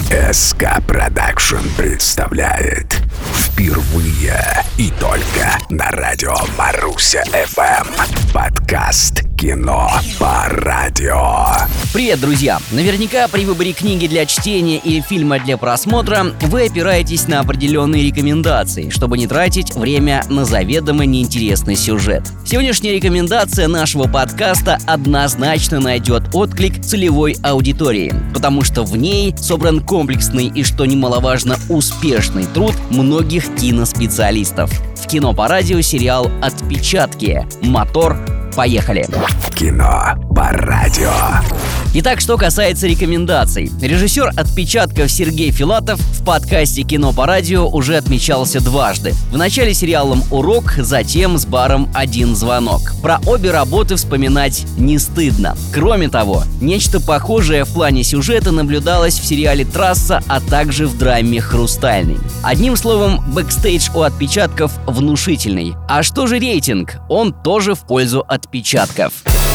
СК Продакшн представляет впервые и только на радио Маруся FM подкаст «Кино по радио». Привет, друзья! Наверняка при выборе книги для чтения или фильма для просмотра вы опираетесь на определенные рекомендации, чтобы не тратить время на заведомо неинтересный сюжет. Сегодняшняя рекомендация нашего подкаста однозначно найдет отклик целевой аудитории, потому что в ней собран комплексный и, что немаловажно, успешный труд многих киноспециалистов. В «Кино по радио» сериал «Отпечатки». Мотор, поехали! Кино по радио. Итак, что касается рекомендаций. Режиссер «Отпечатков» Сергей Филатов в подкасте «Кино по радио» уже отмечался дважды. В начале сериалом «Урок», затем с баром «Один звонок». Про обе работы вспоминать не стыдно. Кроме того, нечто похожее в плане сюжета наблюдалось в сериале «Трасса», а также в драме «Хрустальный». Одним словом, бэкстейдж у «Отпечатков» внушительный. А что же рейтинг? Он тоже в пользу «Отпечатков».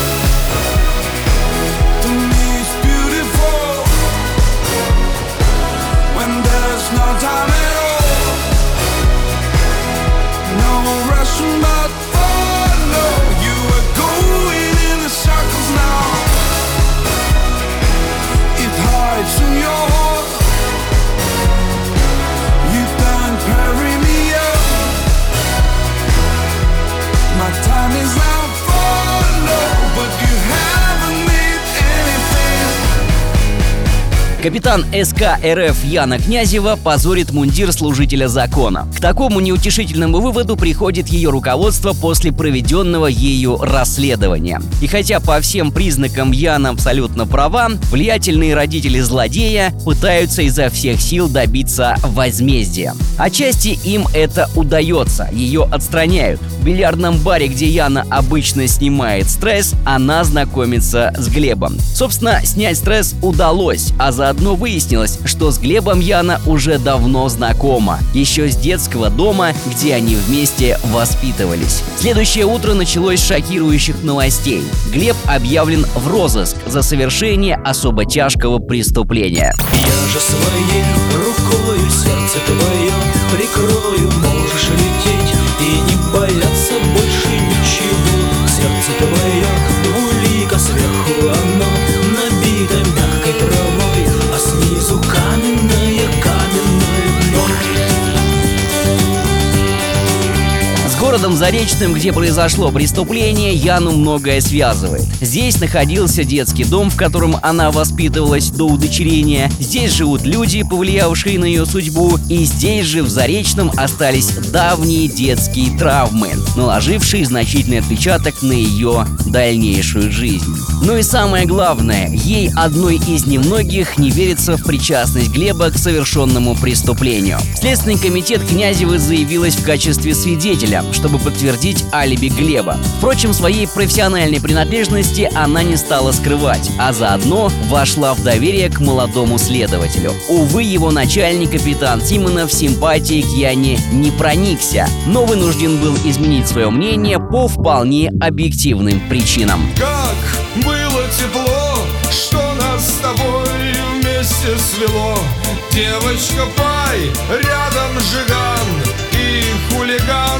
Капитан СК РФ Яна Князева позорит мундир служителя закона. К такому неутешительному выводу приходит ее руководство после проведенного ею расследования. И хотя по всем признакам Яна абсолютно права, влиятельные родители злодея пытаются изо всех сил добиться возмездия. Отчасти им это удается, ее отстраняют. В бильярдном баре, где Яна обычно снимает стресс, она знакомится с Глебом. Собственно, снять стресс удалось, а заодно выяснилось, что с Глебом Яна уже давно знакома, еще с детского дома, где они вместе воспитывались. Следующее утро началось с шокирующих новостей. Глеб объявлен в розыск за совершение особо тяжкого преступления. Я же своей рукою сердце твое прикрою, можешь лететь и не бояться больше ничего. Сердце твое улика, сверху оно набито мягкой травой, а снизу каменное дно. С городом Заречным, где произошло преступление, Яну многое связывает. Здесь находился детский дом, в котором она воспитывалась до удочерения. Здесь живут люди, повлиявшие на ее судьбу. И здесь же, в Заречном, остались давние детские травмы, наложившие значительный отпечаток на ее дальнейшую жизнь. Ну и самое главное, ей, одной из немногих, не верится в причастность Глеба к совершенному преступлению. Следственный комитет Князевой заявилась в качестве свидетеля, чтобы подтвердить алиби Глеба. Впрочем, своей профессиональной принадлежности она не стала скрывать, а заодно вошла в доверие к молодому следователю. Увы, его начальник, капитан Симонов, симпатией к Яне не проникся, но вынужден был изменить свое мнение по вполне объективным причинам. Как было тепло, что нас с тобой вместе свело. Девочка, пай, рядом Жиган и хулиган.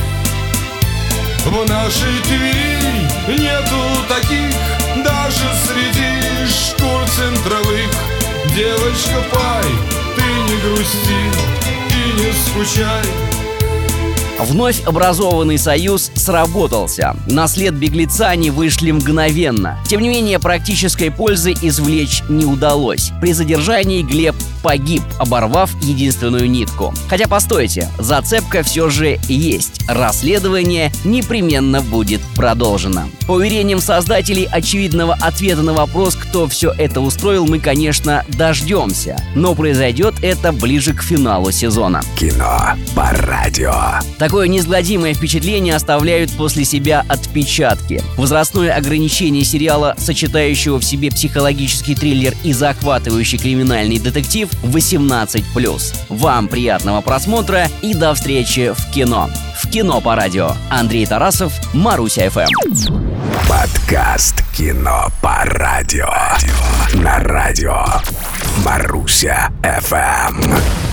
В нашей Твери нету таких, даже среди шкур центровых. Девочка, пай, ты не грусти и не скучай. Вновь образованный союз сработался. На след беглеца они вышли мгновенно. Тем не менее, практической пользы извлечь не удалось. При задержании Глеб погиб, оборвав единственную нитку. Хотя, постойте, зацепка все же есть. Расследование непременно будет продолжено. По уверениям создателей, очевидного ответа на вопрос, кто все это устроил, мы, конечно, дождемся. Но произойдет это ближе к финалу сезона. Кино по радио. Такое неизгладимое впечатление оставляют после себя «Отпечатки». Возрастное ограничение сериала, сочетающего в себе психологический триллер и захватывающий криминальный детектив, 18+. Вам приятного просмотра и до встречи в кино. В «Кино по радио». Андрей Тарасов, Маруся ФМ. Подкаст «Кино по радио». На радио Маруся. Маруся FM.